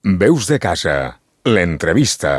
Veus de casa, l'entrevista.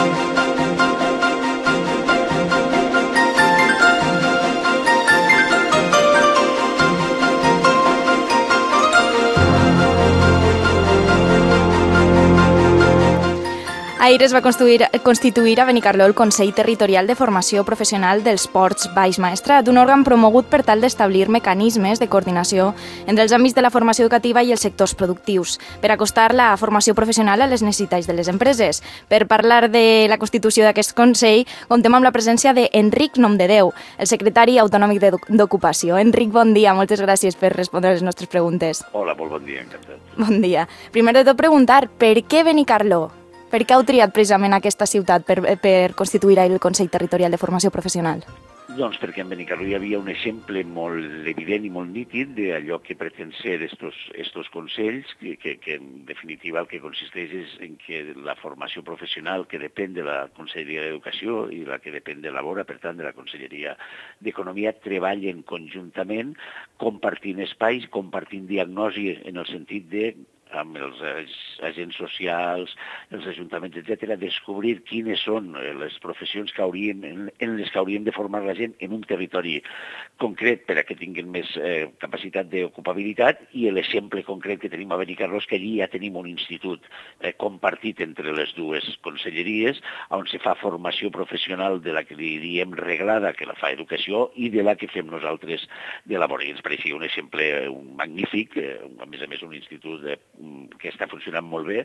Ahir es va constituir a Benicarló el Consell Territorial de Formació Professional dels Ports Baix Maestrat, un òrgan promogut per tal d'establir mecanismes de coordinació entre els àmbits de la formació educativa i els sectors productius, per acostar la formació professional a les necessitats de les empreses. Per parlar de la constitució d'aquest Consell, comptem amb la presència d'Enric Nomdedeu, el secretari autonòmic d'Ocupació. Enric, bon dia, moltes gràcies per respondre a les nostres preguntes. Hola, molt bon dia, encantat. Bon dia. Primer de tot preguntar, per què Benicarló? Per què heu triat precisament aquesta ciutat per constituir el Consell Territorial de Formació Professional? Doncs perquè en Benicarló hi havia un exemple molt evident i molt nítid d'allò que pretén ser estos consells, que en definitiva el que consisteix és en que la formació professional que depèn de la Conselleria d'Educació i la que depèn de Labora, per tant de la Conselleria d'Economia, treballen conjuntament, compartint espais, compartint diagnosi en el sentit de amb els agents socials, els ajuntaments, etc., descobrir quines són les professions en les que hauríem de formar la gent en un territori concret per a que tinguin més capacitat d'ocupabilitat, i l'exemple concret que tenim a Benicarló és que allí ja tenim un institut compartit entre les dues conselleries on se fa formació professional de la que li diem reglada, que la fa Educació, i de la que fem nosaltres de Labora. I ens pareixia un exemple magnífic, a més un institut que està funcionant molt bé,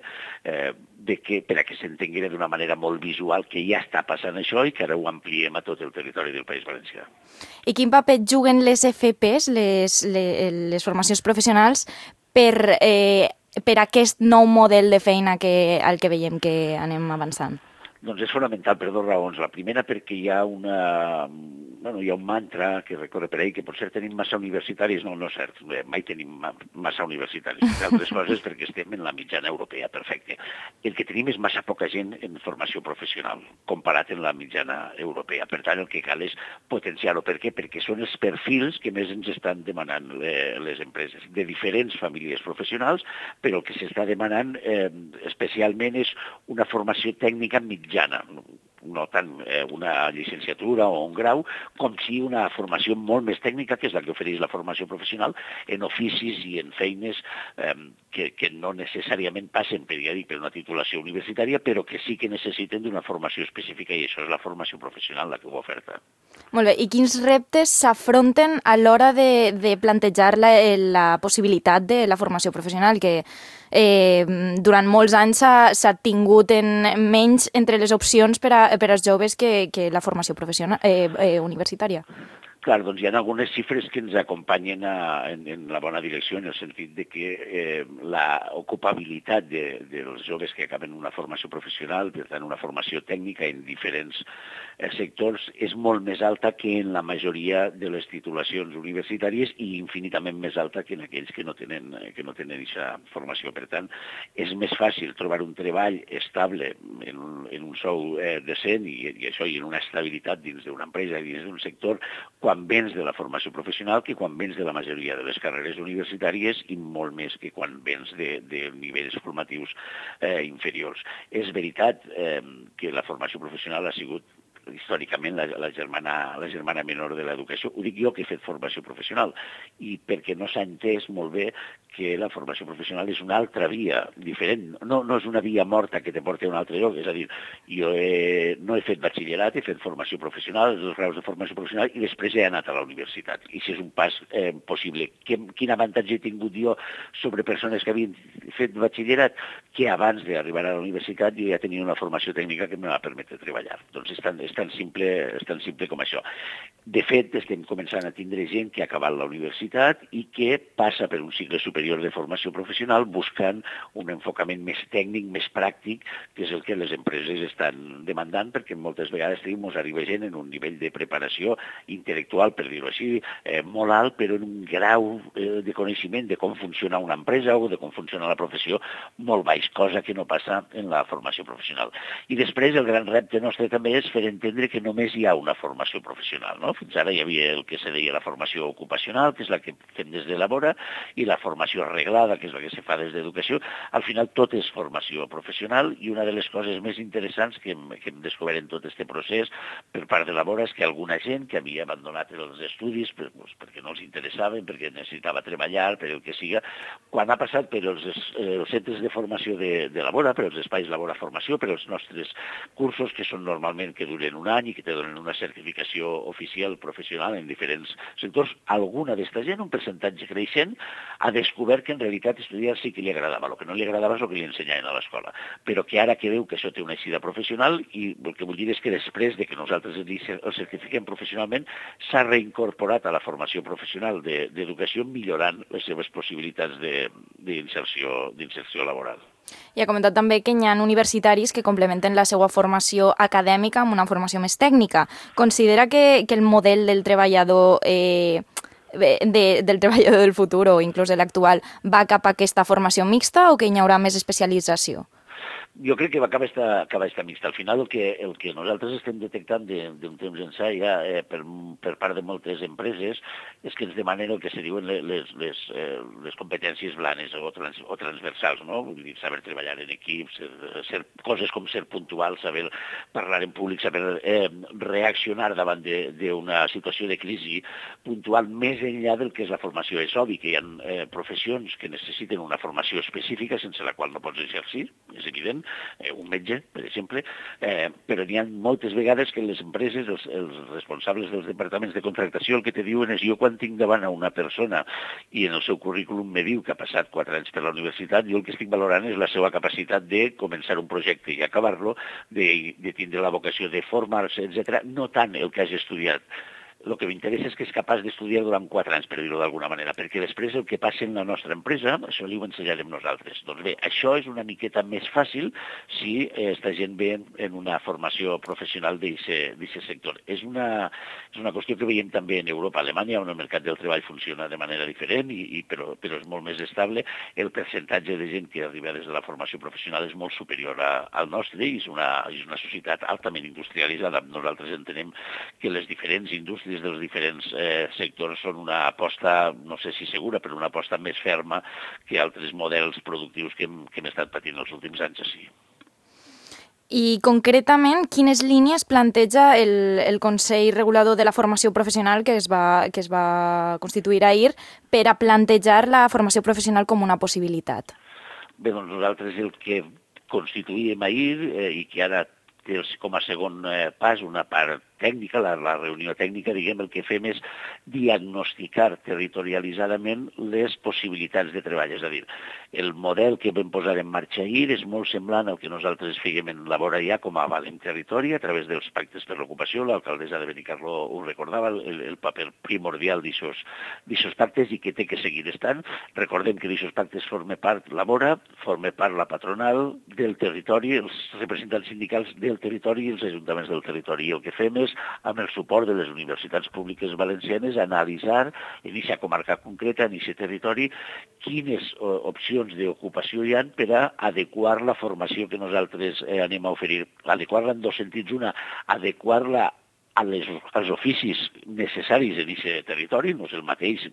per a que s'entenguera d'una manera molt visual que ja està passant això i que ara ho ampliem a tot el territori del País Valencià. I quin paper juguen les FPs, les formacions professionals, per aquest nou model de feina al que veiem que anem avançant? Doncs és fonamental per dues raons. La primera perquè hi ha un mantra que recorre per ahí, que potser tenim massa universitaris. No és cert, mai tenim massa universitaris. Entre altres coses perquè estem en la mitjana europea, perfecte. El que tenim és massa poca gent en formació professional, comparat amb la mitjana europea. Per tant, el que cal és potenciar-ho. Per què? Perquè són els perfils que més ens estan demanant les empreses, de diferents famílies professionals, però el que s'està demanant especialment és una formació tècnica mitjana, no tant una llicenciatura o un grau, com si una formació molt més tècnica, que és la que ofereix la formació professional, en oficis i en feines que no necessàriament passen per una titulació universitària, però que sí que necessiten d'una formació específica, i això és la formació professional la que ho oferta. Molt bé, i quins reptes s'afronten a l'hora de plantejar la possibilitat de la formació professional, que durant molts anys s'ha tingut menys entre les opcions per als joves que la formació professional universitària? Clar, doncs hi ha algunes xifres que ens acompanyen en la bona direcció, en el sentit de que l'ocupabilitat dels joves que acaben una formació professional, per tant una formació tècnica en diferents sectors, és molt més alta que en la majoria de les titulacions universitàries i infinitament més alta que en aquells que no tenen aquesta formació. Per tant, és més fàcil trobar un treball estable en un sou decent i això, i en una estabilitat dins d'una empresa, dins d'un sector, quan vens de la formació professional que quan vens de la majoria de les carreres universitàries, i molt més que quan vens de nivells formatius inferiors. És veritat que la formació professional ha sigut històricament la germana menor de l'educació. Ho dic jo, que he fet formació professional, i perquè no s'ha entès molt bé que la formació professional és una altra via diferent. No és una via morta que te porta a un altre lloc. És a dir, jo no he fet batxillerat, he fet formació professional, els graus de formació professional, i després he anat a la universitat. I si és un pas possible. Quin avantatge he tingut jo sobre persones que havien fet batxillerat? Que abans d'arribar a la universitat jo ja tenia una formació tècnica que em va permetre treballar. Doncs és tan simple com això. De fet, estem començant a tindre gent que ha acabat la universitat i que passa per un cicle superior de formació professional buscant un enfocament més tècnic, més pràctic, que és el que les empreses estan demandant, perquè moltes vegades ens arriba gent en un nivell de preparació intel·lectual, per dir-ho així, molt alt, però en un grau de coneixement de com funciona una empresa o de com funciona la professió molt baix, cosa que no passa en la formació professional. I després el gran repte nostre també és fer entendre que només hi ha una formació professional, no? Fins ara hi havia el que se deia la formació ocupacional, que és la que fem des de Labora, i la formació formació arreglada, que és la que se fa des d'educació. Al final tot és formació professional i una de les coses més interessants que hem descobert en tot aquest procés per part de la Vora és que alguna gent que havia abandonat els estudis perquè no els interessaven, perquè necessitava treballar, per el que siga, quan ha passat per els centres de formació de la Vora, per els espais la Vora Formació, per els nostres cursos, que són normalment que duren un any i que te donen una certificació oficial professional en diferents sectors, alguna d'esta gent, un percentatge creixent, ha descobert que en realitat estudiar sí que li agradava. El que no li agradava és el que li ensenyaven a l'escola, però que ara que veu que això té una eixida professional, i el que vull dir és que després de que nosaltres el certifiquem professionalment, s'ha reincorporat a la formació professional d'educació millorant les seves possibilitats d'inserció laboral. I ha comentat també que hi ha universitaris que complementen la seva formació acadèmica amb una formació més tècnica. Considera que el model del treballador del treballador del futur o inclús de l'actual va cap a aquesta formació mixta o que hi haurà més especialització? Jo crec que va acabar esta mixta. Al final el que nosaltres estem detectant d'un temps ençà ja per part de moltes empreses és que ens demanen el que se diuen les competències blanes o transversals, no? Vull dir, saber treballar en equips, coses com ser puntual, saber parlar en públic, saber reaccionar davant d'una situació de crisi puntual més enllà del que és la formació. És obvi que hi ha professions que necessiten una formació específica sense la qual no pots exercir, és evident, un metge, per exemple, però n'hi ha moltes vegades que les empreses, els responsables dels departaments de contractació, el que te diuen és: jo quan tinc davant a una persona i en el seu currículum me diu que ha passat 4 anys per la universitat, jo el que estic valorant és la seva capacitat de començar un projecte i acabar-lo, de tindre la vocació de formar-se, etc., no tant el que hagi estudiat. El que m'interessa és que és capaç d'estudiar durant 4 anys, per dir-ho d'alguna manera, perquè després el que passa en la nostra empresa, això li ho ensenyarem nosaltres. Doncs bé, això és una miqueta més fàcil si esta gent ve en una formació professional d'aquest sector. És una qüestió que veiem també en Europa, Alemanya, on el mercat del treball funciona de manera diferent, però és molt més estable. El percentatge de gent que arriba des de la formació professional és molt superior al nostre i és una societat altament industrialitzada. Nosaltres entenem que les diferents indústries dels diferents sectors són una aposta, no sé si segura, però una aposta més ferma que altres models productius que hem estat patint els últims anys així. I concretament, quines línies planteja el Consell Regulador de la Formació Professional que es va constituir ahir per a plantejar la formació professional com una possibilitat? Bé, doncs nosaltres el que constituïm ahir i que ara té com a segon pas una part tècnica, la reunió tècnica, diguem, el que fem és diagnosticar territorialitzadament les possibilitats de treball. És a dir, el model que vam posar en marxa ahir és molt semblant al que nosaltres fèiem en la Vora ja com a Valent Territori, a través dels pactes per l'ocupació. L'alcaldessa de Benicarló ho recordava, el paper primordial d'aixòs pactes i que té que seguir estant. Recordem que d'aixòs pactes forma part la Vora, forma part la patronal del territori, els representants sindicals del territori i els ajuntaments del territori. I el que fem és, amb el suport de les universitats públiques valencianes, analitzar en aquesta comarca concreta, en aquest territori, quines opcions d'ocupació hi ha per a adequar la formació que nosaltres anem a oferir. Adequar-la en dos sentits. Una, adequar-la als oficis necessaris en aquest territori. No és el mateix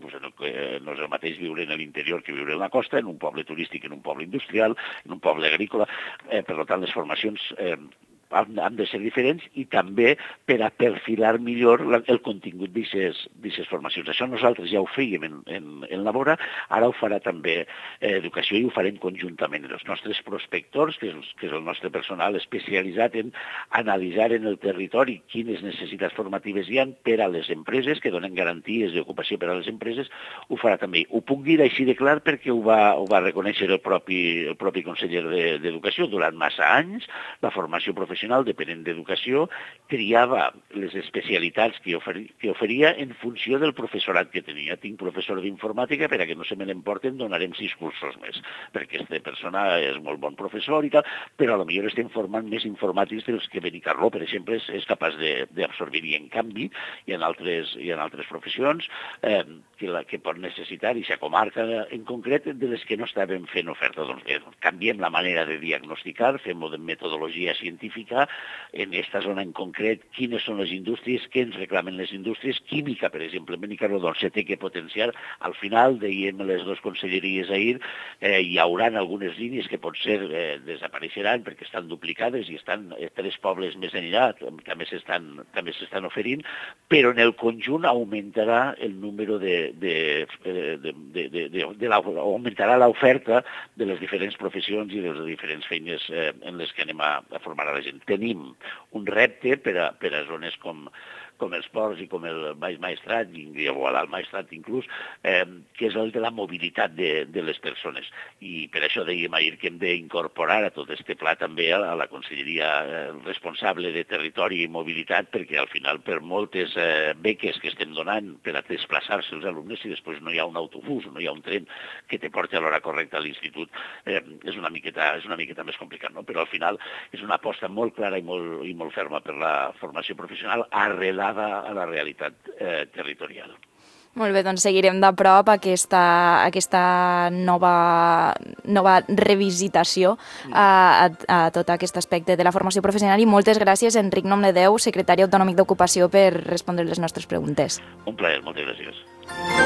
viure en l'interior que viure en la costa, en un poble turístic, en un poble industrial, en un poble agrícola. Per tant, les formacions han de ser diferents i també per a perfilar millor el contingut d'aquestes formacions. Això nosaltres ja ho fèiem en la Vora, ara ho farà també Educació i ho farem conjuntament. Els nostres prospectors, que és el nostre personal especialitzat en analitzar en el territori quines necessitats formatives hi ha per a les empreses, que donen garanties d'ocupació per a les empreses, ho farà també. Ho puc dir així de clar perquè ho va reconèixer el propi conseller d'Educació. Durant massa anys, la formació professional, depenent d'educació, triava les especialitats que oferia en funció del professorat que tenia. Tinc professor d'informàtica, per a que no se me l'emporten donarem 6 cursos més, perquè aquesta persona és molt bon professor i tal, però potser estem formant més informàtics dels que Benicarló, per exemple, és capaç d'absorbir. I en canvi, hi ha altres professions que pot necessitar, i aquesta comarca en concret, de les que no estaven fent oferta. Doncs bé, canviem la manera de diagnosticar, fem-ho de metodologia científica tècnica, en aquesta zona en concret, quines són les indústries, què ens reclamen les indústries, química, per exemple, en Benicarló, doncs se té que potenciar. Al final, dèiem les dues conselleries ahir, hi haurà algunes línies que potser desapareixeran perquè estan duplicades i estan 3 pobles més enllà, també s'estan oferint, però en el conjunt augmentarà el número augmentarà l'oferta de les diferents professions i de les diferents feines en les que anem a formar a la gent. Tenim un repte per a zones com els ports i com el Baix Maestrat, o l'Alt Maestrat inclús, que és el de la mobilitat de les persones. I per això dèiem ahir que hem d'incorporar a tot aquest pla també a la conselleria responsable de territori i mobilitat, perquè al final per moltes beques que estem donant per a desplaçar-se els alumnes, si després no hi ha un autobús, no hi ha un tren que te porti a l'hora correcta a l'institut, és una miqueta més complicat, no? Però al final és una aposta molt clara i molt ferma per la formació professional arrelada a la realitat territorial. Molt bé, doncs seguirem de prop aquesta nova revisitació a tot aquest aspecte de la formació professional i moltes gràcies, Enric Nomdedeu, secretari autonòmic d'Ocupació, per respondre les nostres preguntes. Un plaer, moltes gràcies.